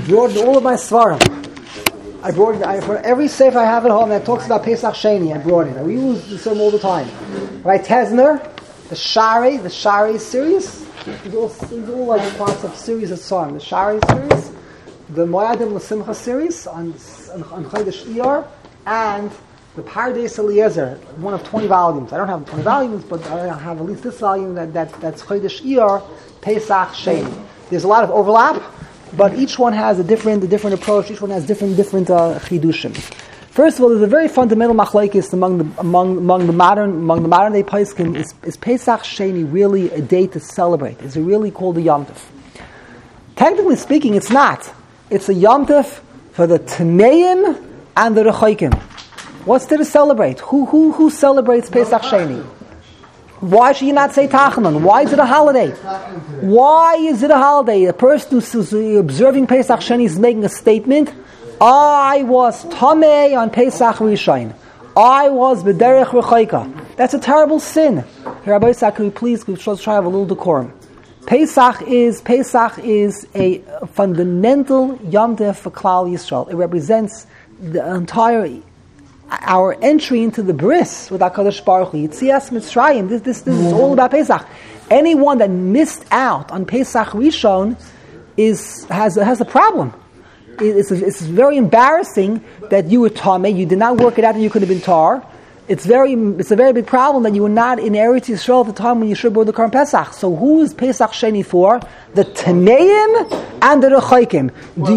brought all of my svarim. For every sefer I have at home that talks about Pesach Sheni, I brought it. We use this all the time. Right, Tesner, the Shari series. These all like parts of series of songs. The Shari series, the Moadim L'Simcha series on Chodesh Iyar, and the Pardes Eliezer, one of 20 volumes. I don't have 20 volumes, but I have at least this volume that's Chodesh Iyar, Pesach Sheni. There's a lot of overlap, but each one has a different approach. Each one has different chidushim. First of all, there's a very fundamental machlokes among the modern day poskim. Is Pesach Sheni really a day to celebrate? Is it really called a Yom Tov? Technically speaking, it's not. It's a Yom Tov for the Tameim and the Rechoikim. What's there to celebrate? Who celebrates Pesach Sheni? Why should you not say Tachanun? Why is it a holiday? Why is it a holiday? A person who's observing Pesach Sheni is making a statement. I was Tamei on Pesach Rishon. I was B'derech Rechoika. That's a terrible sin. Rabbi Isaac, could we please try to have a little decorum? Pesach is a fundamental Yom Tov for Klal Yisrael. It represents the entire our entry into the bris with HaKadosh Baruch Hu. Yitzias Mitzrayim. This is all about Pesach. Anyone that missed out on Pesach Rishon has a problem. It's very embarrassing that you were Tameh, you did not work it out and you could have been Tar. It's a very big problem that you were not in Eretz Yisrael at the time when you should have brought the Korban Pesach. So who is Pesach Sheni for? The Tameim and the Rechoikim.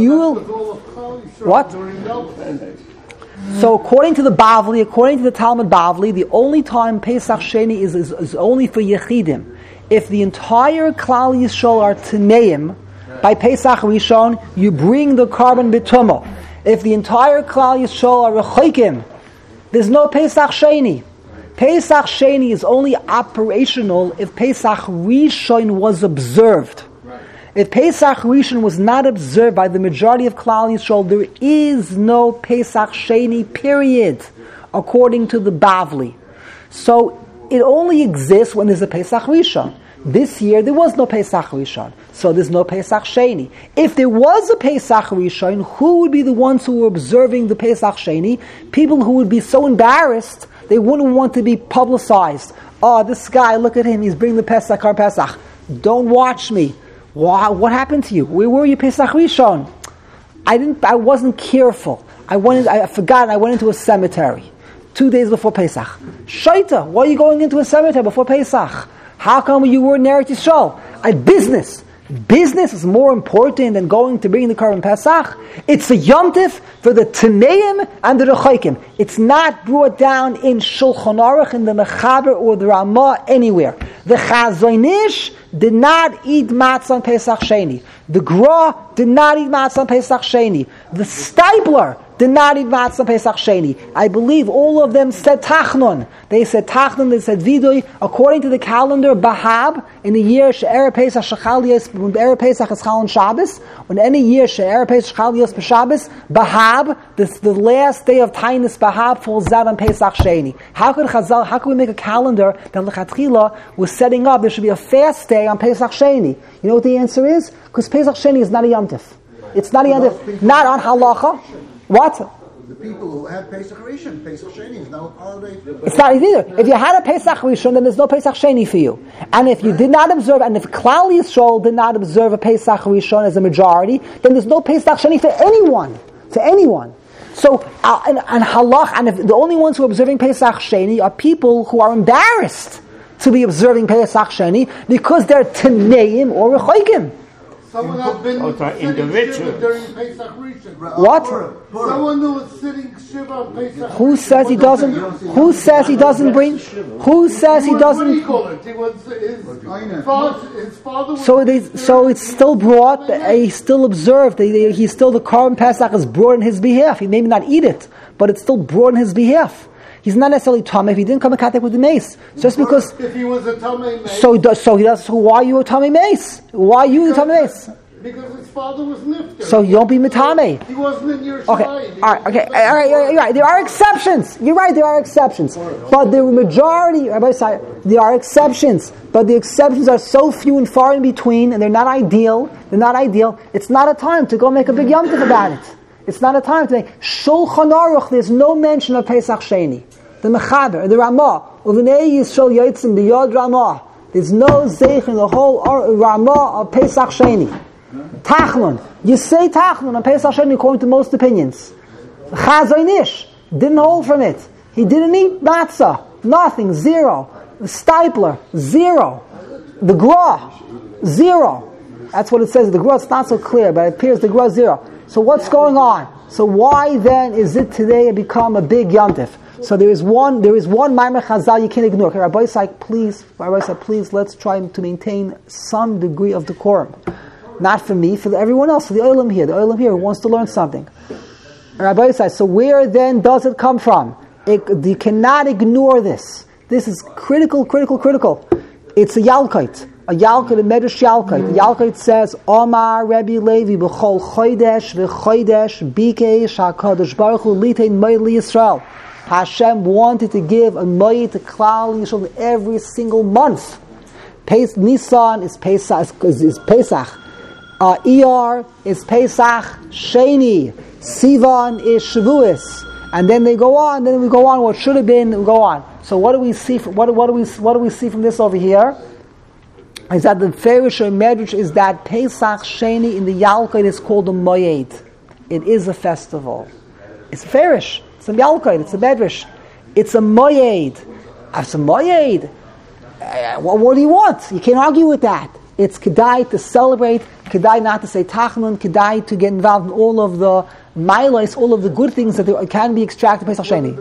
What? So according to the Bavli, according to the Talmud Bavli, the only time Pesach Sheni is only for Yechidim. If the entire Klal Yisrael are Tameim, by Pesach Rishon, you bring the carbon bitumah. If the entire Klal Yisrael are Rechoikim, there's no Pesach Sheni. Pesach Sheni is only operational if Pesach Rishon was observed. If Pesach Rishon was not observed by the majority of Klal Yisrael, there is no Pesach Sheni, period, according to the Bavli. So it only exists when there's a Pesach Rishon. This year there was no Pesach Rishon, so there's no Pesach Sheni. If there was a Pesach Rishon, who would be the ones who were observing the Pesach Sheni? People who would be so embarrassed, they wouldn't want to be publicized. Oh, this guy, look at him, he's bringing the Pesach Kar Pesach. Don't watch me. What happened to you? Where were you Pesach Rishon? I wasn't careful. I forgot, I went into a cemetery 2 days before Pesach. Shaita, why are you going into a cemetery before Pesach? How come you were in Eretz Yisrael? Business. Business is more important than going to bring the Korban Pesach. It's a Yom Tov for the Tameim and the Rechoikim. It's not brought down in Shulchan Aruch, in the Mechaber or the Ramah, anywhere. The Chazon Ish did not eat matzah on Pesach Sheni. The Gra did not eat matzah on Pesach Sheni. The Stipler did not eat matzah on Pesach Sheni. I believe all of them said Tachnun. They said Tachnun, they said Vidui. According to the calendar, Bahab, in the year She'er Pesach Shechal Yos, when Erev Pesach is Chal on Shabbos, when any year She'er Pesach Shechal Yos B'Shabbos, Bahab, the last day of Tainus Bahab falls out on Pesach Sheni. How could we make a calendar that L'Chatchila was setting up, there should be a fast day on Pesach Sheni? You know what the answer is? Because Pesach Sheni is not a Yom Tov. It's not a Yom Tov. Not on Halacha. What? The people who had Pesach Rishon, Pesach Sheni is now a holiday. It's not either. If you had a Pesach Rishon, then there's no Pesach Sheni for you. And if you did not observe, and if Klal Yisrael did not observe a Pesach Rishon as a majority, then there's no Pesach Sheni for anyone. To anyone. So, and halach, and if the only ones who are observing Pesach Sheni are people who are embarrassed to be observing Pesach Sheni because they're Taneim or Rechoikim. Someone has been sitting Shiva during Pesach Rishon. What? Someone who was sitting Shiva on Pesach. Who says he doesn't? Who says he doesn't bring? Who says he doesn't? What do you call it? It was his father. So it's still brought. He's still observed. He's still the Korban Pesach is brought on his behalf. He may not eat it, but it's still brought on his behalf. He's not necessarily Tameh if he didn't come in contact with the mace. Just because. If he was a Tameh mace. So he does. So why are you a Tameh mace? Why are you a Tameh mace? Because his father was nifter. So you don't be mitame. He wasn't in your Okay, all right, you're right. There are exceptions. You're right, there are exceptions. But the majority, there are exceptions. But the exceptions are so few and far in between, and they're not ideal. It's not a time to go make a big Yom Tov about it. It's not a time to make Shulchan Aruch. There's no mention of Pesach Sheni. The Mechaber, the Ramah, Uvnei Yisrael Yotzim B'Yod Ramah. There's no zeich in the whole Ramah of Pesach Sheni. Tachnun. You say Tachnun on Pesach Sheni according to most opinions. Chazon Ish didn't hold from it. He didn't eat matzah. Nothing. Zero. The Stipler. Zero. The Gra. Zero. That's what it says. The Gra, it's not so clear, but it appears the Gra 0. So what's going on? So why then is it today become a big yontif? So there is one Maimer Chazal you can't ignore. Okay, Rabbi Yisrael, please, let's try to maintain some degree of decorum. Not for me, for everyone else, for the Olam here who wants to learn something. Rabbi Yisrael, so where then does it come from? You cannot ignore this. This is critical. It's a Yalkite. A Medrash Yalkite. The Yalkite says, Omar Rebbe Levi b'chol chodesh v'chodesh bikesh HaKadosh Baruch Hu litein moed liYisrael. Hashem wanted to give a moed to Klal Yisrael every single month. Nisan is Pesach. Iyar is Pesach Sheni. Sivan is Shavuos. And then we go on. What should have been, we go on. So what do we see? What do we see from this over here? Is that the Farish or Medrash is that Pesach Sheni in the Yalkut is called a Moed. It is a festival. It's a Farish. It's a Yalkut. It's a Medrash. It's a Moed. It's a Moed. What do you want? You can't argue with that. It's Kedai to celebrate, Kedai not to say Tachnun, Kedai to get involved in all of the Mailos, all of the good things that can be extracted Pesach Sheni.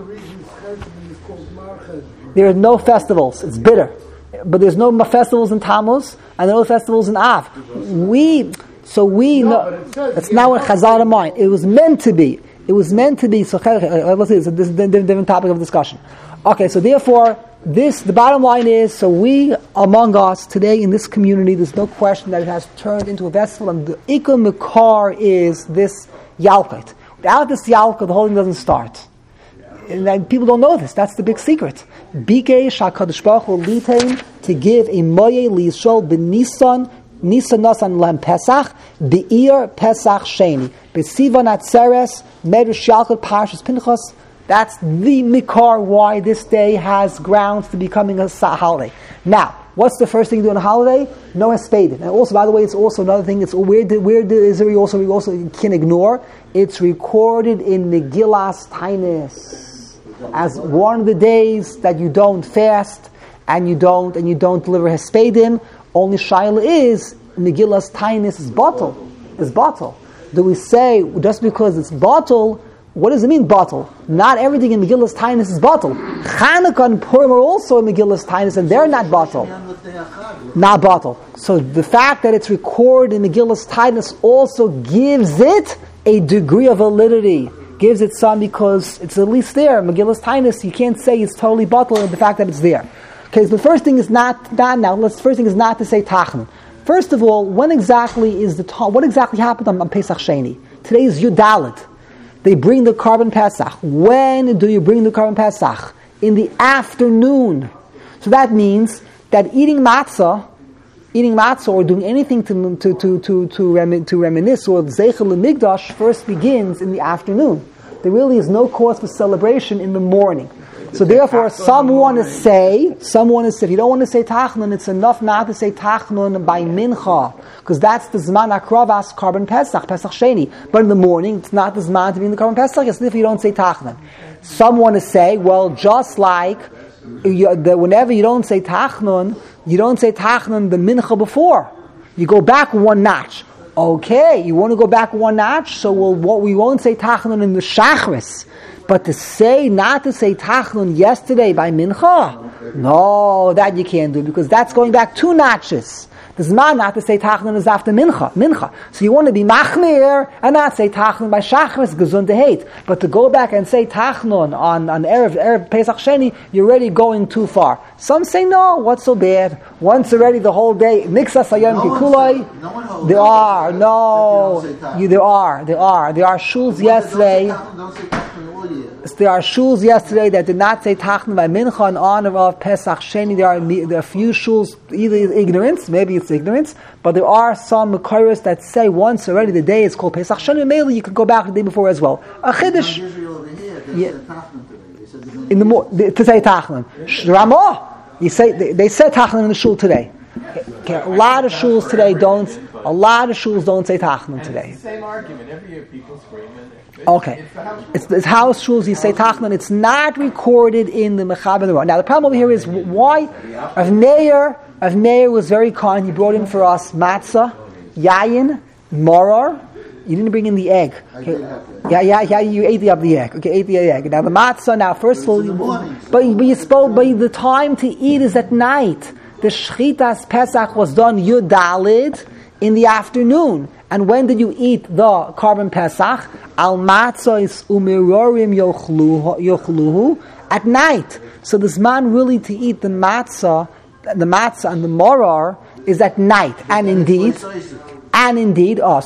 There are no festivals. It's bitter. But there's no festivals in Tammuz, and there are no festivals in Av. We know. That's not what Chazal in mind. It was meant to be. So let's see, it's a different topic of discussion. Okay, so therefore, the bottom line is, so we among us today in this community, there's no question that it has turned into a festival, and the Ikar Makar is this Yalkut. Without this Yalkut, the whole thing doesn't start. And people don't know this. That's the big secret. Bikesh HaKadosh Baruch Hu litein to give a moed liYisrael b'Nisan Nasan Lam Pesach Be'ir Pesach Sheni B'Sivan Atzeres Medrash Yalkut Parshas Pinchas. That's the Mikar why this day has grounds to becoming a holiday. Now, what's the first thing you do on a holiday? No Hespedim. And also, by the way, it's also another thing. It's where is it? We also can ignore. It's recorded in Megillas Tainis as one of the days that you don't fast and you don't deliver Hespedim. Only Shaila is Megillas Tainis is bottle. Do we say just because it's bottle? What does it mean, bottle? Not everything in Megillas Tainis is bottle. Chanukah and Purim are also in Megillas Tainis, and they're not bottle. Not bottle. So the fact that it's recorded in Megillas Tainis also gives it a degree of validity. Gives it some because it's at least there. Megillas Tainis, you can't say it's totally bottle in the fact that it's there. Okay, so the first thing is not to say Tachnun. First of all, what exactly happened on Pesach Sheni? Today is Yud Dalet. They bring the Korban Pesach. When do you bring the Korban Pesach? In the afternoon. So that means that eating matzah or doing anything to reminisce or Zeichel Migdash first begins in the afternoon. There really is no cause for celebration in the morning. So therefore, some want to say, if you don't want to say Tachnun, it's enough not to say Tachnun by Mincha, because that's the Zman Akravas Korban Pesach Sheni. But in the morning, it's not the Zman to be in the Korban Pesach, it's if you don't say Tachnun. Some want to say, well, just like whenever you don't say Tachnun the Mincha before. You go back one notch. Okay, you want to go back one notch, so we won't say Tachnun in the Shachris. But not to say Tachnun yesterday by Mincha, no, that you can't do, because that's going back two notches. The Zman not to say Tachnun is after Mincha. So you want to be Machmir and not say Tachnun by Shachris, Gesund to hate. But to go back and say Tachnun on Erev Pesach Sheni, you're already going too far. Some say, no, what's so bad? Once already the whole day, Nixas Hayom Kikulai. There are shuls yesterday. There are shuls yesterday that did not say Tachnun by Mincha in honor of Pesach Sheni. There are a few shuls, either ignorance, maybe it's ignorance, but there are some Mekayros that say once already the day is called Pesach Sheni. Maybe you could go back the day before as well. A Chiddush. In the to say Tachnun. Ramah. They said Tachnun in the shul today. Okay, a lot of shuls today don't say Tachnun today. It's the same argument. Every year people scream and okay. It's house shuls, you say Tachnun. It's not recorded in the Mechaber. Now the problem over here is why Rav Meir was very kind. He brought in for us matzah, yayin, morar. You didn't bring in the egg. Okay. Yeah, you ate the egg. Okay, ate the egg. Now the matzah, now first of all, but the time to eat is at night. The Shchitas Pesach was done Yud Dalid in the afternoon. And when did you eat the carbon Pesach? Al matzos umirorim yochluhu at night. So this man really to eat the matzah and the morar is at night. And indeed, there are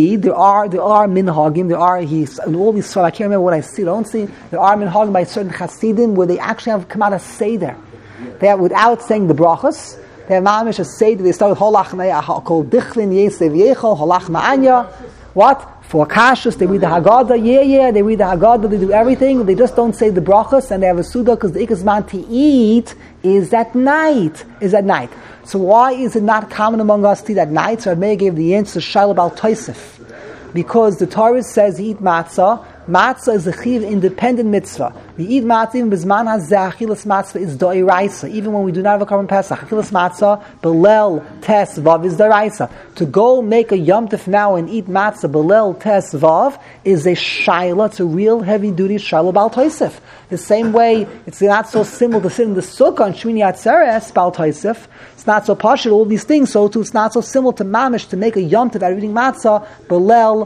minhagim. In all these, I can't remember what I see. Don't see. There are minhagim by certain Hasidim where they actually have come out of seder. They have, without saying the brachas, they have mamish a seder. They start with holach kol dichlin yesev yechol holach ma'anya. What? For kashus, they read the Haggadah. They read the Haggadah. They do everything. They just don't say the brachas, and they have a suda because the ikasman to eat is at night. So why is it not common among us to eat at night? So I may give the answer Shaila Bal Tosef. Because the Torah says eat matzah. Matzah is a chiv independent mitzvah. We eat matzah even bizman hazeh achilas matzah is doiraisa. Even when we do not have a carbon pesach, achilas matzah belel tes vav is doiraisa. To go make a yom tov now and eat matzah belel tes vav is a shaila. It's a real heavy duty shaila Bal Tosef. The same way, it's not so simple to sit in the sukkah on Shmini Atzeres Bal Tosef. It's not so pashut, all these things. So too, it's not so simple to mamish to make a yom tov out of eating matzah belel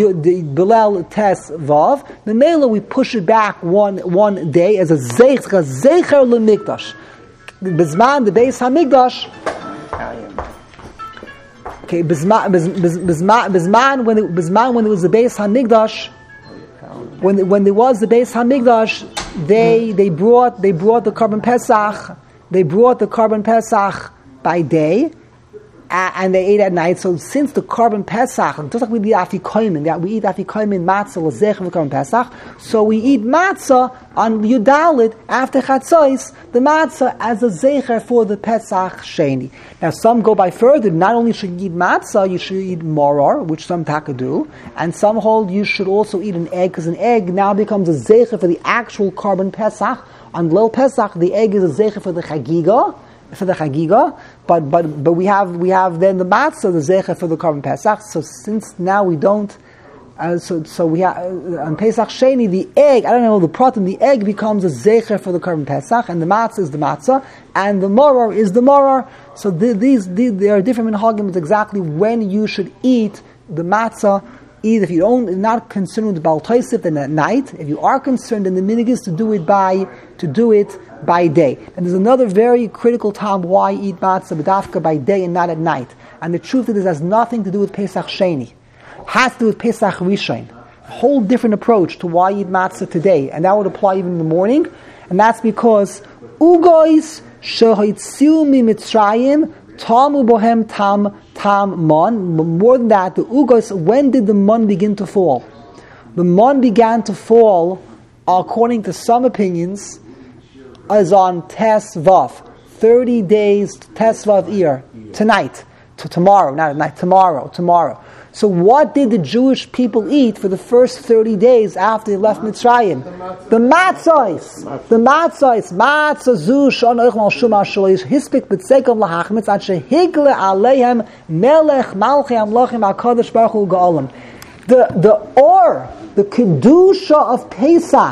tes vav. The mela we push it back one day as a zeicher lemikdash. Bizman the Beis Hamikdash. Okay, bizman when there was the Beis Hamikdash. When there was the Beis Hamikdash, they brought the carbon pesach. They brought the carbon pesach by day, and they ate at night. So since the carbon pesach, just like we eat afikoymin, we eat afikoymin matzah l'zech for carbon pesach. So we eat matzah on Yudalit after chatzos, the matzah as a zecher for the pesach sheni. Now some go by further. Not only should you eat matzah, you should eat morar, which some taka do, and some hold you should also eat an egg, because an egg now becomes a zecher for the actual carbon pesach. On Lil Pesach, the egg is a zecher for the chagiga, but we have then the matzah, the zecher for the carbon Pesach. So since now we don't, so we have on Pesach Sheni the egg. I don't know the pratim. The egg becomes a zecher for the carbon Pesach, and the matzah is the matzah, and the morar is the morar. So there are different minhagim exactly when you should eat the matzah. Either if you're not concerned with Bal Tosef, then at night. If you are concerned, then the minhag is to do it by day. And there's another very critical time why eat matzah b'dafka by day and not at night. And the truth is, this has nothing to do with Pesach Sheni. It has to do with Pesach Rishon. A whole different approach to why eat matzah today, and that would apply even in the morning. And that's because ugois shehoitziu mi Mitzrayim tamu bohem tam mon. More than that, the ugos. When did the mon begin to fall? The mon began to fall, according to some opinions, is on Tes Vav. 30 days Tes Vav Iyar. Tonight. Tomorrow, not at night. Tomorrow. So what did the Jewish people eat for the first 30 days after they left Mitzrayim? The matzos. Matzah zu shon euch mal shuma shloish hispik b'tzekom lahachmitz ad shehigle aleihem melech malchei amlochim HaKadosh Baruch Hu ga'olam. The kedusha of Pesach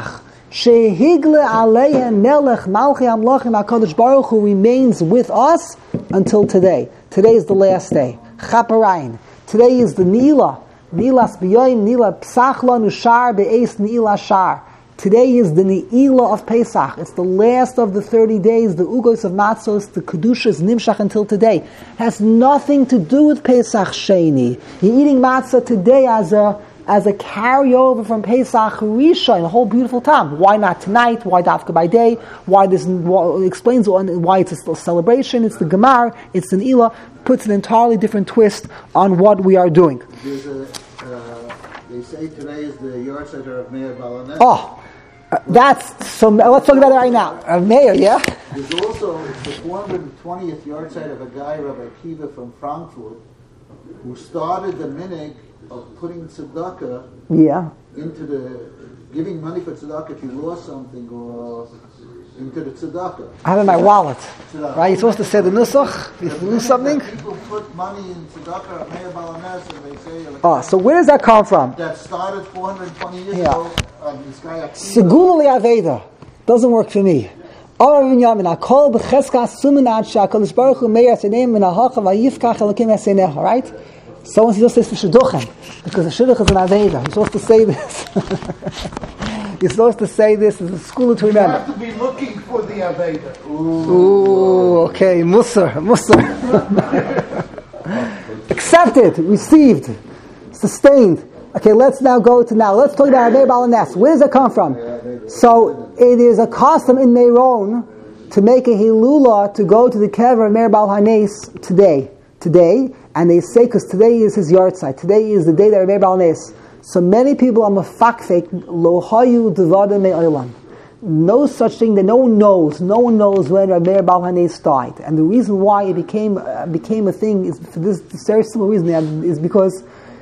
Shehigle Aleihem Melech Malchi Amlachim HaKadosh Baruch Hu remains with us until today. Today is the last day. Chaparayin. Today is the Nila. Nilas B'yoyim, Nila Psachla Nushar Be'ez Nila Shar. Today is the Ne'ilah of Pesach. It's the last of the 30 days, the Ugos of Matzos, the Kedushas Nimshach until today. It has nothing to do with Pesach Sheni. You're eating matzah today as a carryover from Pesach Rishon, a whole beautiful time. Why not tonight? Why Dafka by day? Why this explains why it's a celebration. It's the Gemar, it's the Ne'ilah, puts an entirely different twist on what we are doing. They say today is the yahrzeit of Meir Balanes. Oh, that's so. Let's talk about it right now. Meir, yeah. There's also the 420th yahrzeit of a guy, Rabbi Akiva from Frankfurt, who started the minhag of putting tzedakah into the giving money for tzedakah if you lost something or into the tzedakah. I have it in my wallet. Tzedakah. Right, you're supposed to say the nusach if you lose something. People put money in tzedakah at Meir Balanes and they say. Oh, so where does that come from? That started 420 years ago. This guy Akiva. Segula li'aveda doesn't work for me. Right? Someone just says for shidduchim because the shidduch is an aveda. You're supposed to say this. You're supposed to say this as a school to remember. You have to be looking for the aveda. Ooh, okay, Musar. Accepted, received, sustained. Okay, let's now let's talk about Meir Balanes. Where does it come from? So it is a custom in Meron to make a hilula to go to the kever of Meir Balanes today, and they say because today is his yahrzeit. Today is the day that Meir Balanes. So many people are mafakfek lo hayu devadim me'olam. No such thing that no one knows. No one knows when Meir Balanes died, and the reason why it became a thing is for this very simple reason is because.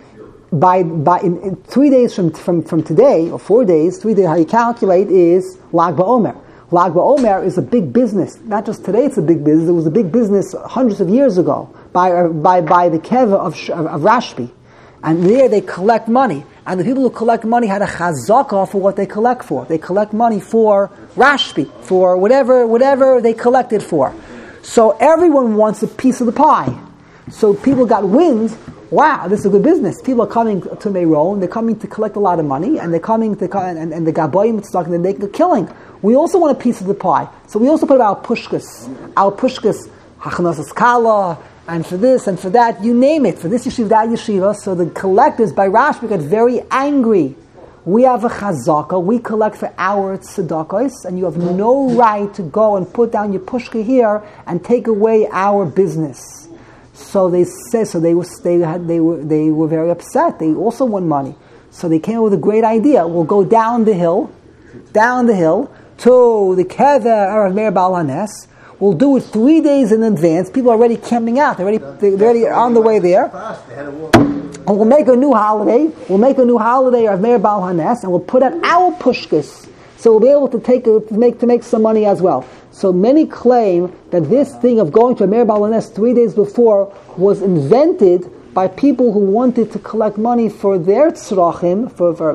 In 3 days from today, or 4 days, 3 days, how you calculate is Lag BaOmer. Lag BaOmer is a big business. Not just today it's a big business, it was a big business hundreds of years ago by the Keva of Rashbi. And there they collect money. And the people who collect money had a chazakah for what they collect for. They collect money for Rashbi, for whatever they collected for. So everyone wants a piece of the pie. So people got wind. Wow, this is a good business. People are coming to Meron, they're coming to collect a lot of money, and they're coming and the Gabayim start and they're making a killing. We also want a piece of the pie. So we also put our pushkas, hachnasas kala, and for this and for that, you name it, for this yeshiva, that yeshiva. So the collectors by Rashbi got very angry. We have a chazaka, we collect for our tzedakos, and you have no right to go and put down your pushka here and take away our business. So they said. So they were very upset. They also want money. So they came up with a great idea. We'll go down the hill to the kever of Meir Balanes. We'll do it 3 days in advance. People are already camping out. They're already on the way there. And we'll make a new holiday. We'll make a new holiday of Meir Balanes, and we'll put out our pushkas. So we'll be able to make some money as well. So many claim that this thing of going to a Meir Balanes 3 days before was invented by people who wanted to collect money for their tzrachim,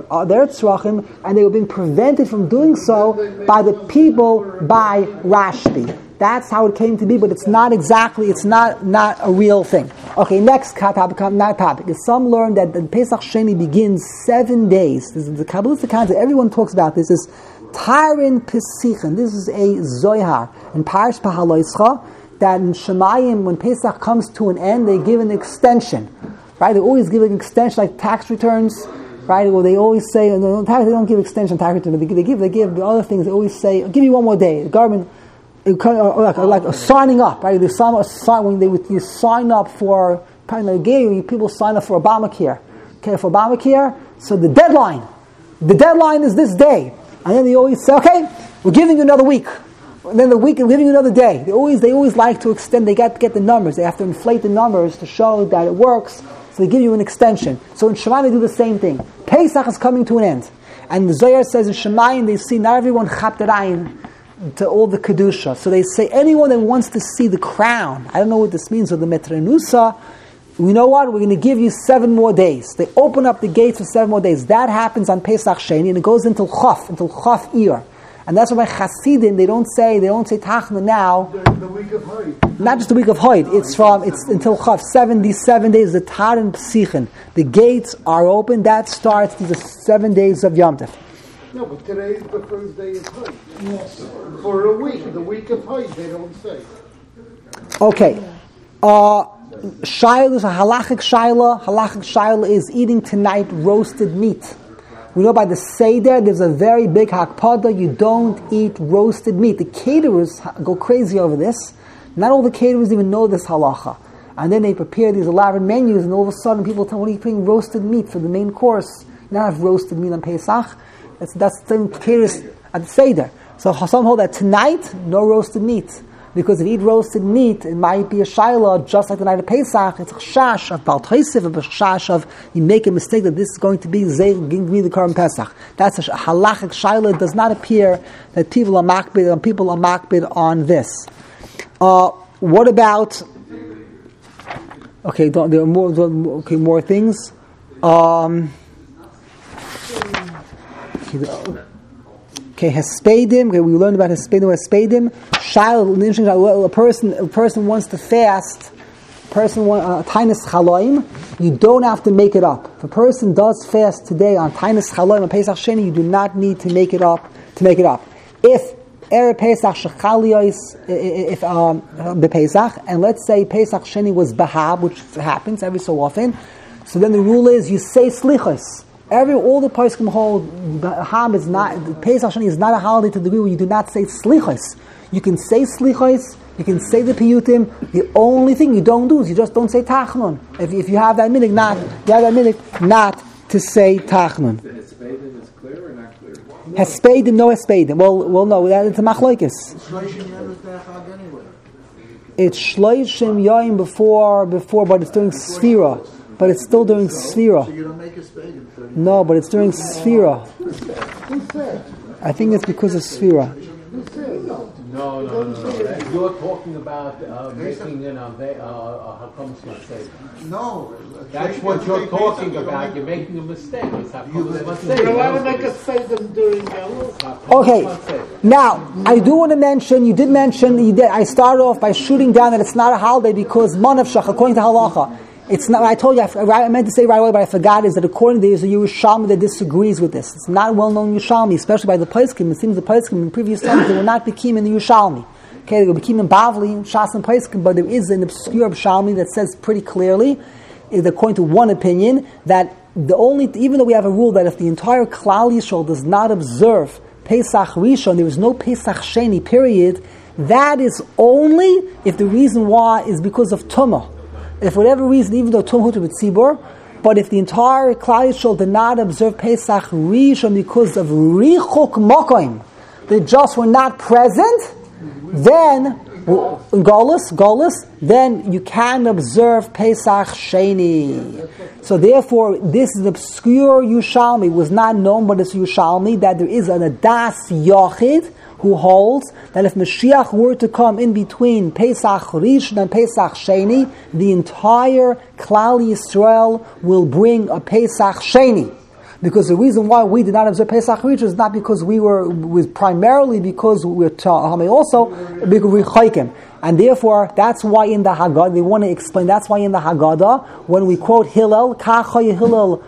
and they were being prevented from doing so by the people by Rashbi. That's how it came to be, but it's not a real thing. Okay, next topic is some learn that the Pesach Sheni begins 7 days. This is the Kabbalistic concept. Everyone talks about this. Is Tarin Pesichen. This is a Zohar in Parish Pahaloischa that in Shemayim, when Pesach comes to an end, they give an extension. Right? They always give an extension like tax returns. Right? Well, they always say they don't give extension tax returns. They give the other things. They always say, "I'll give you one more day." The government, like a signing up. Right? You sign up for people sign up for Obamacare. Okay, for Obamacare. So the deadline is this day. And then they always say, "Okay, we're giving you another week." And then we're giving you another day. They always like to extend. They get the numbers. They have to inflate the numbers to show that it works. So they give you an extension. So in Shemayim they do the same thing. Pesach is coming to an end, and the Zohar says in Shemayim they see not everyone chapterayin to all the kedusha. So they say anyone that wants to see the crown. I don't know what this means. Or the metrenusa. You know what? We're going to give you 7 more days. They open up the gates for 7 more days. That happens on Pesach Sheni, and it goes until Chaf Ir. And that's why by Hasidim they don't say Tachna now. During the week of Hoyd. Not just the week of Hoyd. It's until Chav, 77 days. The Taran Psichen. The gates are open. That starts the 7 days of Yom Tov. No, but today is the first day of Hoyd. Yes. For a week, the week of Hoyd, they don't say. Okay. Shaila is a halachic shaila. Halachic shaila is eating tonight roasted meat. We know by the Seder, there's a very big hakpada. You don't eat roasted meat. The caterers go crazy over this. Not all the caterers even know this halacha. And then they prepare these elaborate menus, and all of a sudden people tell, what are you putting roasted meat for the main course? You don't have roasted meat on Pesach. That's the caterers at the Seder. So some hold that tonight, no roasted meat. Because if you eat roasted meat, it might be a shaila, just like the night of Pesach. It's a chash of Baal Tosef, a chash of you make a mistake that this is going to be the Korban Pesach. That's a halachic shaila. It does not appear that people are makbid on this. What about? Okay, there are more things. Okay, Hespedim. Okay, we learned about Hespedim. A person wants to fast. Tainis Chaloim. You don't have to make it up. If a person does fast today on Tainis Chaloim on Pesach Sheni, you do not need to make it up. If Erev Pesach Shechaliyos, if Pesach, and let's say Pesach Sheni was Bahab, which happens every so often, so then the rule is you say Slichos. All the poskim hold Bahab is not, Pesach Sheni is not a holiday to the degree where you do not say Slichos. You can say Slichos, you can say the Piyutim. The only thing you don't do is you just don't say Tachnun. If you have that minhag not to say Tachnun. Hespedim is clear or not clear? Hespedim, no Hespedim. Well, no, it's a machlokes. It's Shloishim Yom before, but it's during Sfira. But it's still during Sfira. So you don't make a Hespedim? No, but it's during Sfira. I think it's because of Sfira. No. You're talking about making an Hakam Smasei. No. That's what you're talking about. You're making a mistake. It's Hakam Smasei. You want to make a Hespedim during Elul? Okay. Now, I do want to mention, I started off by shooting down that it's not a holiday because Manavshach, according to Halacha, it's not. I told you. I meant to say right away, but I forgot. Is that according to there's a Yerushalmi that disagrees with this? It's not well known Yerushalmi, especially by the Poskim. It seems the Poskim in previous times they were not Bekim in the Yerushalmi. Okay, they were Bekim in Bavli, Shas and Poskim, but there is an obscure Yerushalmi that says pretty clearly, is according to one opinion, that even though we have a rule that if the entire Klal Yisrael does not observe Pesach Rishon, there is no Pesach Sheni period. That is only if the reason why is because of Tumah. If for whatever reason, even though Tum Hutu B'tzibur, but if the entire Klal Yisrael did not observe Pesach Rishon because of Richuk Mokoim, they just were not present, then Golus, then you can observe Pesach Sheni. So therefore, this is an obscure Yerushalmi, was not known, but it's Yerushalmi, that there is an Adas Yochid, who holds that if Mashiach were to come in between Pesach Rishon and Pesach Sheni, the entire Klal Yisrael will bring a Pesach Sheni. Because the reason why we did not observe Pesach Rishon is not because was primarily because we were also because we chaykim. And therefore, that's why in the Haggadah, they want to explain, that's why in the Haggadah, when we quote Hillel, Kachaya Hillel,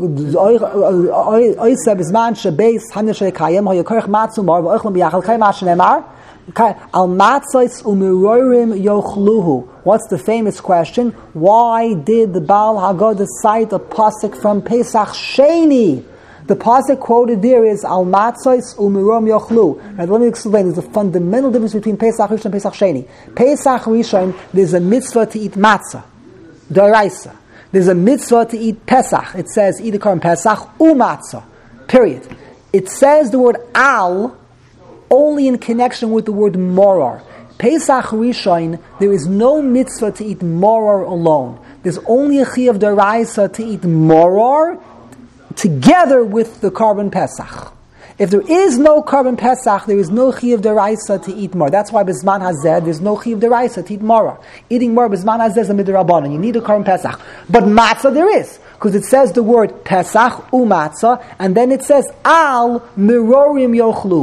Oisa Bizman Shabeis Hamya Shekayim Hoyakorch Matzu Mar V'Oichlem B'Yachal Kay Mashenemar Al Matzos Umirorim Yochluhu. What's the famous question? Why did the Baal Haggadah cite a pasuk from Pesach Sheni? The pasuk quoted there is Al Matzos Umirorim Yochlu. Now let me explain. There's a fundamental difference between Pesach Rishon and Pesach Sheni. Pesach Rishon, there's a mitzvah to eat matzah, d'oraisa. There's a mitzvah to eat Pesach. It says, eat the Korban Pesach, u'matzah. Period. It says the word al only in connection with the word morar. Pesach Rishon, there is no mitzvah to eat morar alone. There's only a chiyuv d'oraisa to eat morar together with the Korban Pesach. If there is no Korban Pesach, there is no chiyuv d'oraisa to eat more. That's why B'zman Hazeh, there's no chiyuv d'oraisa to eat more. Eating more B'zman Hazeh is a midrabanan. You need a Korban Pesach. But matzah there is. Because it says the word Pesach, u'matzah, and then it says, al mirorim yochlu.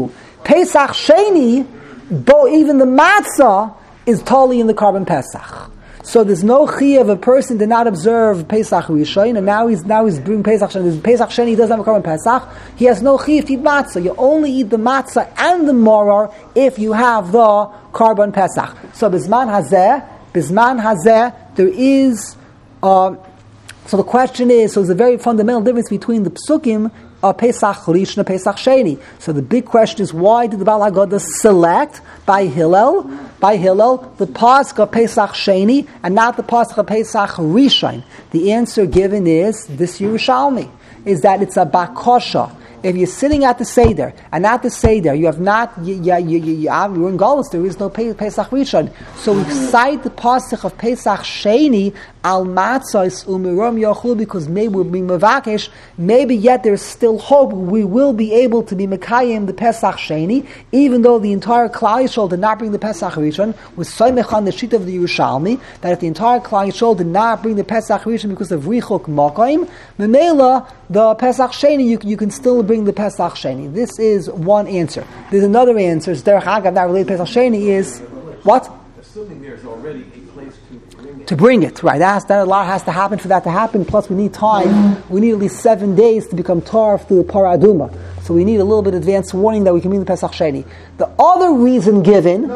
Pesach Sheni, even the matzah is totally in the Karban Pesach. So there's no chiyuv of a person did not observe Pesach Rishon, and now he's bringing Pesach Sheni. Pesach Sheni, he doesn't have a Karban Pesach. He has no chiyuv to eat matzah. You only eat the matzah and the morar if you have the Karban Pesach. So Bizman Hazeh, there is. So the question is, so there's a very fundamental difference between the psukim of Pesach Rishon and Pesach Sheni. So the big question is, why did the Baal HaGodah select by Hillel, the pasuk of Pesach Sheni and not the pasuk of Pesach Rishon? The answer given is this Yerushalmi, is that it's a bakosha. If you're sitting at the Seder, and at the Seder you have not, you're in Galus, there is no Pesach Rishon. So we cite the pasuk of Pesach Sheni al matzos umirom yochlu, because maybe we're being mevakesh, maybe yet there's still hope we will be able to be mekayim the Pesach Sheni, even though the entire Klal Yisrael did not bring the Pesach Rishon. With soymech on the sheet of the Yerushalmi, that if the entire Klal Yisrael did not bring the Pesach Rishon because of richuk makayim, memela the Pesach Sheni you can still bring the Pesach Sheni. This is one answer. There's another answer. It's derech agav, not related to Pesach Sheni, is what? Assuming there's already a place to bring it, right? That a lot has to happen for that to happen. Plus, we need time. We need at least 7 days to become tar through the Parah Aduma. So we need a little bit of advance warning that we can bring the Pesach Sheni. The other reason given.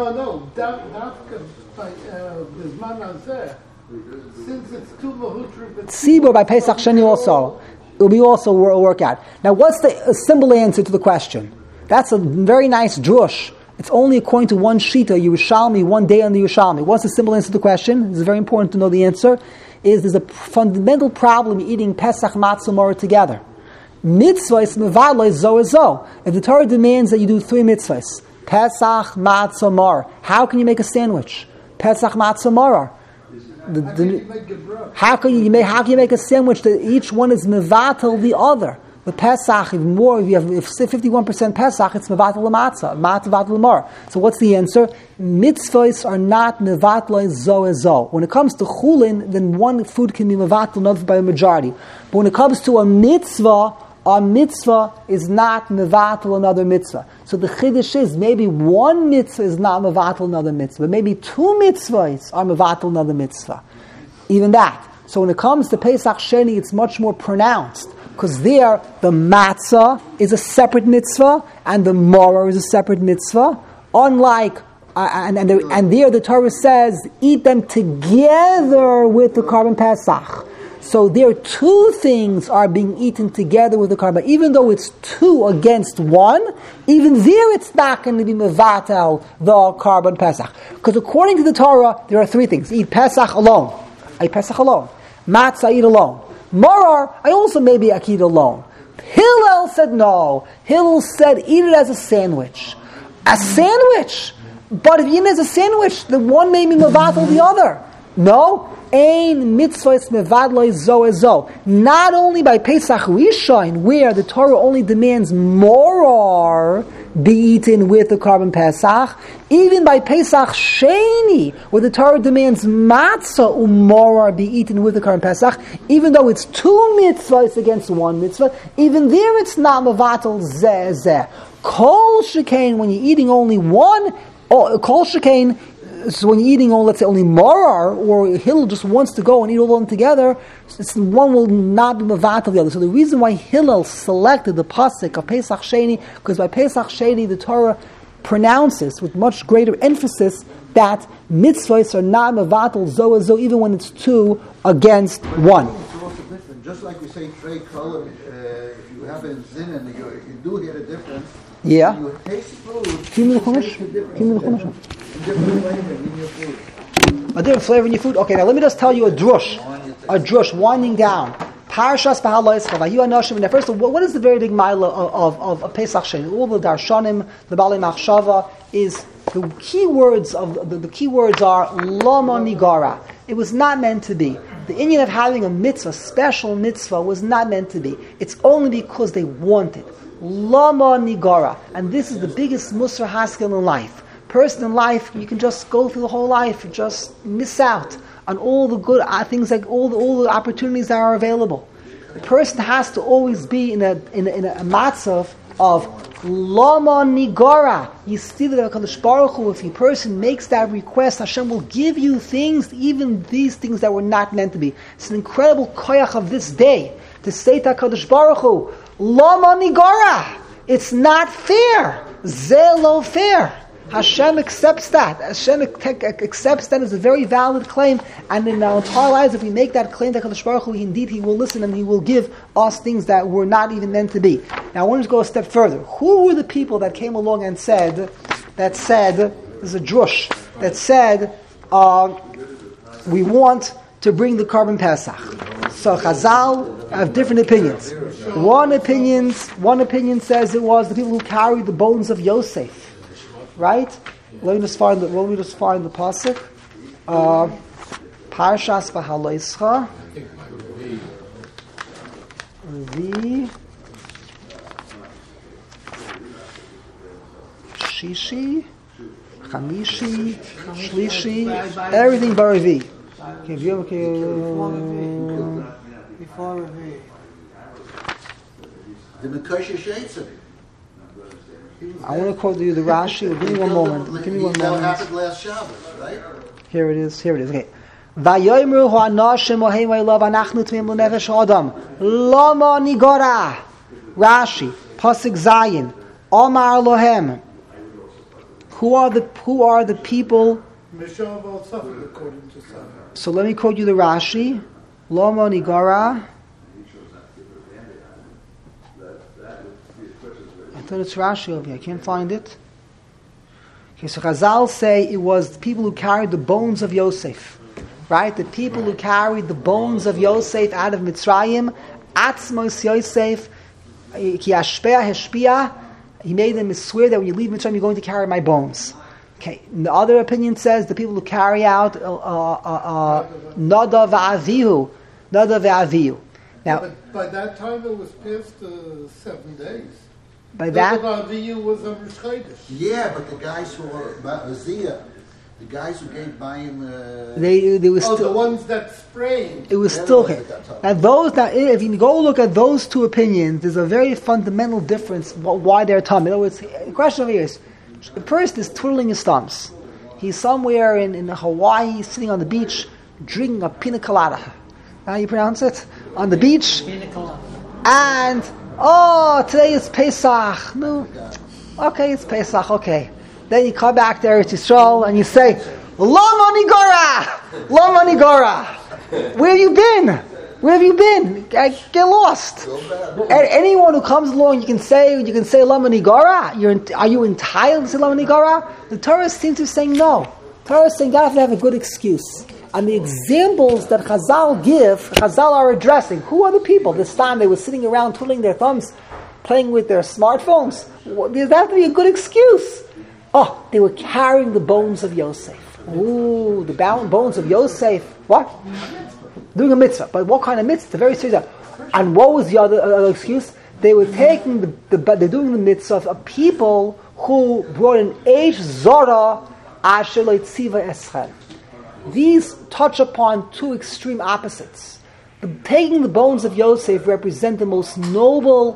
Since it's too mahutri, Tzibur by Pesach Sheni also. It will be also work out. Now, what's the simple answer to the question? That's a very nice drush. It's only according to one shita, Yerushalmi, one day on the Yerushalmi. What's the simple answer to the question? It's very important to know the answer. There's a fundamental problem eating Pesach Matzah Morah together. Mitzvahs mevadlo zo. If the Torah demands that you do 3 mitzvahs, Pesach Matzah Morah, how can you make a sandwich? Pesach Matzah Morah. How can you make a sandwich that each one is mevatel the other? The Pesach, even more, if 51% Pesach, it's mevatel l'matzah, mevatel l'mor. So what's the answer? Mitzvahs are not mevatel zo. When it comes to chulin, then one food can be mevatel, another by a majority. But when it comes to a mitzvah is not mevatel another mitzvah. So the chiddush is maybe one mitzvah is not mevatel another mitzvah, but maybe 2 mitzvahs are mevatel another mitzvah. Even that. So when it comes to Pesach Sheni, it's much more pronounced, because there the matzah is a separate mitzvah and the morah is a separate mitzvah. Unlike and there the Torah says eat them together with the Karban Pesach. So there 2 things are being eaten together with the Karban. Even though it's 2 against 1, even there it's not going to be mevatel the Karban Pesach. Because according to the Torah, there are 3 things. Eat Pesach alone. I eat Pesach alone. Matzah I eat alone. Morar, I also maybe eat alone. Hillel said no. Hillel said eat it as a sandwich. A sandwich! But if you eat it as a sandwich, the one may be mevatel the other. No. Ein mitzvahs mevadloi zo. Not only by Pesach Rishon, where the Torah only demands morar be eaten with the Karban Pesach, even by Pesach Sheni, where the Torah demands matzah umorar be eaten with the Karban Pesach, even though it's 2 mitzvahs against 1 mitzvah, even there it's not mevatel zeh. Kol shekain, when you're eating only one, kol shekain. So when you're eating, let's say, only morar, or Hillel just wants to go and eat all of them together, one will not be mevatel the other. So the reason why Hillel selected the pasuk of Pesach Sheni, because by Pesach Sheni the Torah pronounces with much greater emphasis that mitzvahs are not mevatel zo, even when it's 2 against 1. Just like we say trey color, if you have it in zinin, you do get a difference. Yeah. You taste food. A different flavor in your food. Okay, now let me just tell you a drush winding down. Parshas Beha'aloscha Vayu Anashim. Now, first of all, what is the very big mile of Pesach Sheni? All the darshanim, the Balei Machshava, is the key words are Lama Nigara. It was not meant to be. The inyan of having a mitzvah, special mitzvah, was not meant to be. It's only because they wanted. Lama Nigara. And this is the biggest Musar Haskel in life. Person in life, you can just go through the whole life and just miss out on all the good things, like all the opportunities that are available. The person has to always be in a matzav of Lama nigara. You see that HaKadosh Baruch Hu, if a person makes that request, Hashem will give you things, even these things that were not meant to be. It's an incredible koyach of this day to say to HaKadosh Baruch Hu, Lama nigara. It's not fair. Zelo fair. Hashem accepts that. Hashem accepts that as a very valid claim, and in our entire lives, if we make that claim to HaKadosh Baruch Hu, indeed He will listen and He will give us things that were not even meant to be. Now I want to go a step further. Who were the people that came along and said, this is a drush, that said, we want to bring the Korban Pesach? So Chazal have different opinions. One opinion says it was the people who carried the bones of Yosef. Right? Let me just find the pasuk. Parshas V'Haloischa. The Shishi, Chamishi, Shlishi, everything Baravi. Before Ravi. The Mekosha Sheitzah. I want to quote you the Rashi. Give me one moment. That happened last Shabbos, right? Here it is. Okay. Vayoymru ha'anashim oheim v'elav anachnu tmeim l'nefesh ha'adam lama nigora. Rashi, pasuk Zayin, Omar lohem. Who are the people? So let me quote you the Rashi. Lama nigora. I thought it's Rashi over here. I can't find it. Okay, so Chazal say it was the people who carried the bones of Yosef. Right? The people who carried the bones of Yosef out of Mitzrayim. Atzmos Yosef, ki ashpea heshpia. He made them swear that when you leave Mitzrayim, you're going to carry my bones. Okay. And the other opinion says the people who carry out Nadav v'Avihu. Now, but by that time it was past 7 days. By that, was a Chodesh. Yeah, but the guys who were Azia, the guys who gave Mayim, they were still the ones that sprayed. It was still okay. Now if you go look at those two opinions, there's a very fundamental difference why they're tum. In other words, the question over here is, the person is twiddling his thumbs. He's somewhere in Hawaii, sitting on the beach, drinking a pina colada. How you pronounce it? On the beach, and today is Pesach. No. Okay, it's Pesach, okay. Then you come back there to Yisrael and you say, Lama Nigora! Where have you been? Get lost. And anyone who comes along, you can say Lama Nigora? Are you entitled to say Lama Nigora? The Torah seems to be saying no. The Torah is saying you have to have a good excuse. And the examples that Chazal are addressing. Who are the people? This time they were sitting around twiddling their thumbs, playing with their smartphones. Does that have to be a good excuse? They were carrying the bones of Yosef. Ooh, the bones of Yosef. What? Doing a mitzvah. But what kind of mitzvah? It's a very serious. And what was the other excuse? They were taking they're doing the mitzvah of people who brought an age Zora asher lo tziva eschel. These touch upon two extreme opposites. Taking the bones of Yosef represent the most noble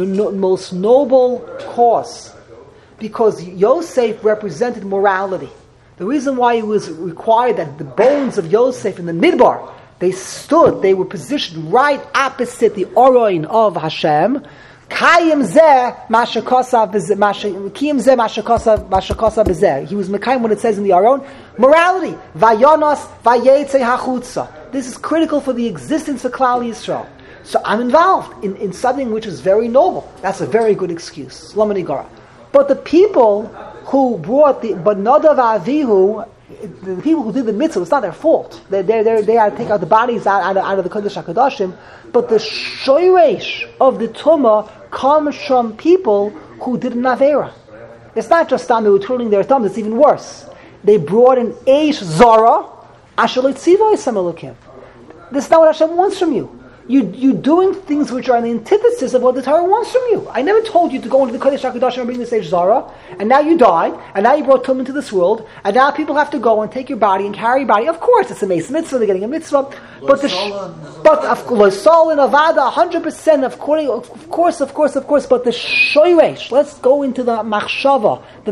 cause, because Yosef represented morality. The reason why it was required that the bones of Yosef in the Midbar, they were positioned right opposite the Oroin of Hashem. Kayim zeh mashakosav b'zeh. He was mekayim what it says in the Aron. Morality. Vayonos vayetze hachutza. This is critical for the existence of Klal Yisrael. So I'm involved in something which is very noble. That's a very good excuse. Lama nigara. But the people who brought but Nadav Avihu, the people who did the mitzvah, it's not their fault. They had to take out the bodies out of the Kodesh HaKadoshim. But the shoyresh of the Tumah comes from people who did an Avera. It's not just they were twirling their thumbs, it's even worse. They brought an Eish Zara, Asher L'Tziva Yisam Elokim. This is not what Hashem wants from you. You're doing things which are the antithesis of what the Torah wants from you. I never told you to go into the Kodesh HaKadosh and bring the Seish Zara, and now you died, and now you brought Tum into this world, and now people have to go and take your body and carry your body. Of course, it's a mitzvah, they're getting a mitzvah, but of course, Sol and Avada, 100%, of course, but the Shoyresh, let's go into the Machshava, the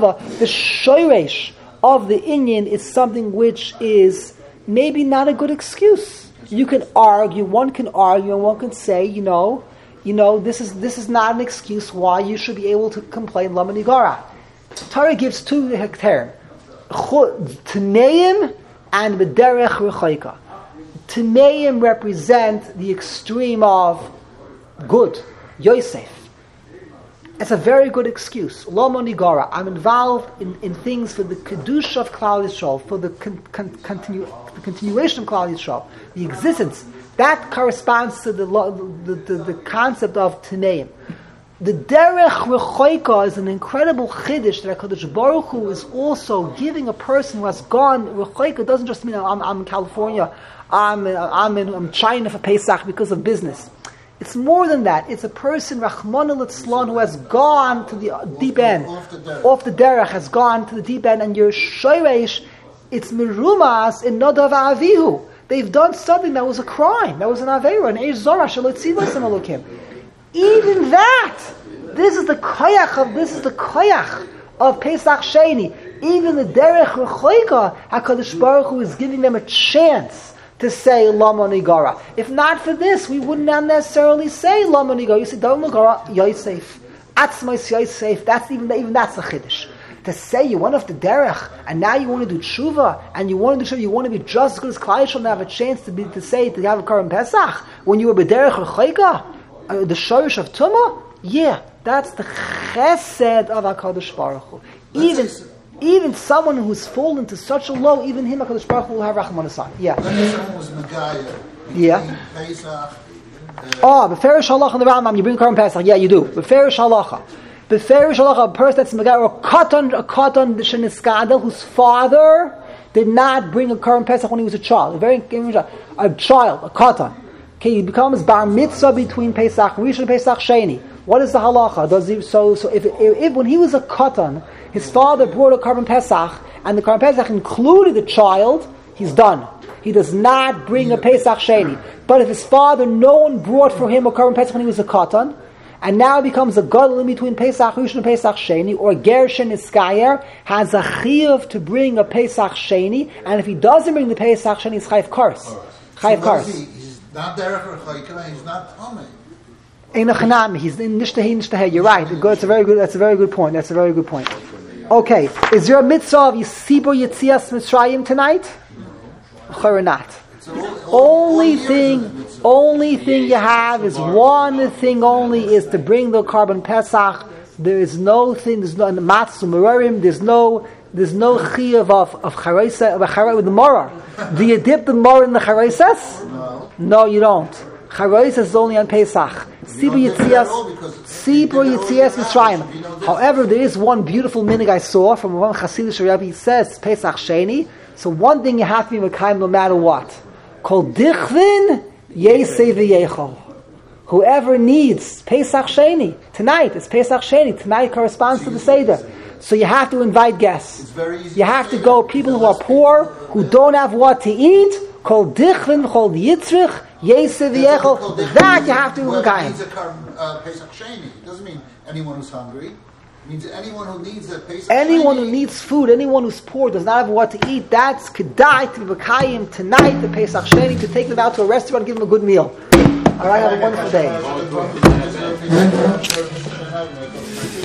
Shoyresh of the Inyan is something which is maybe not a good excuse. You can argue, one can argue, and one can say, this is not an excuse why you should be able to complain Lama Nigara. Torah gives two hekterim, Tneim and B'derech Rechoika. Tneim represent the extreme of good, Yosef. It's a very good excuse. Lama Nigara. I'm involved in things for the Kedusha of Klal Yisrael, for the continuation of Klal Yisrael, the existence. That corresponds to the concept of Tneim. The Derech Rechoika is an incredible chiddush that HaKadosh Baruch Hu is also giving a person who has gone. Rechoika doesn't just mean I'm in California, I'm China for Pesach because of business. It's more than that. It's a person, Rachmana litzlan, who has gone to the deep end, off the derech, has gone to the deep end, and your shoyresh, it's merumas in Nadav Avihu. They've done something that was a crime, that was an aveira, an eish zara, shalotzivos elokim. Even that, this is the koyach of Pesach Sheni. Even the derech rechoika, HaKadosh Baruch Hu is giving them a chance to say Lama Nigara. If not for this, we would not necessarily say Lama Nigara. You say Lama Nigara Yosef, Atzmos Yosef. That's even that's a chiddush. To say you went off the derech and now you want to do tshuva and you want to be just as good as Klal Yisrael and have a chance to have a Korban Pesach when you were b'derech rechoika, the shorish of Tumah. Yeah, that's the chesed of HaKadosh Baruch Hu. Even someone who's fallen to such a low, even him, HaKadosh Baruch Hu will have Rachman Asad. Yeah. Yeah. Beferish halacha in the Rambam, you bring Korban Pesach. Yeah, you do. Beferish halacha, a person that's Megayah, or a katan sheniskadel, whose father did not bring a Korban Pesach when he was a child. A child, a katan. Okay, he becomes bar mitzvah between Pesach Rishon and Pesach Sheni. What is the halacha? If when he was a katan, his father brought a Korban Pesach, and the Korban Pesach included the child, he's done. He does not bring a Pesach Sheni. But if his father, no one brought for him a Korban Pesach when he was a katan, and now becomes a gadol in between Pesach Rishon and Pesach Sheni, or Gershon Iskayer, has a chiyuv to bring a Pesach Sheni, and if he doesn't bring the Pesach Sheni, it's chayiv kars. Chayiv kars. He's not derech rechoika, he's not tamei. He's in nishtahei. You're right. That's a very good point. Okay, is there a mitzvah of Yisibur Yitzias Mitzrayim tonight? Or not? Only thing you have is one thing only is to bring the Korban Pesach. There's no matzah merorim. There's no chiyuv of charaisa with the morah. Do you dip the morah in the charaisas? No, you don't. Charaisas is only on Pesach. Sibur Yitzias Mitzrayim. However, there is one beautiful minig I saw from one Hasidic Rebbe. He says Pesach Sheni. So one thing you have to be mekayim no matter what. Kol dichvin yesei v'yechol. Whoever needs Pesach Sheni tonight, it's Pesach Sheni. Tonight corresponds to the Seder. So you have to invite guests. You have to go. People who are poor, who don't have what to eat. Kol dichvin kol yitzrich. Yesei v'yechol. That you have to do mekayim. Pesach Sheni. It doesn't mean anyone who's hungry. It means anyone who needs a Pesach Anyone Sheni. who needs food, anyone who's poor, does not have what to eat, that's kedai to be mekayim tonight, the Pesach Sheni, to take them out to a restaurant and give them a good meal. All right, have a wonderful day.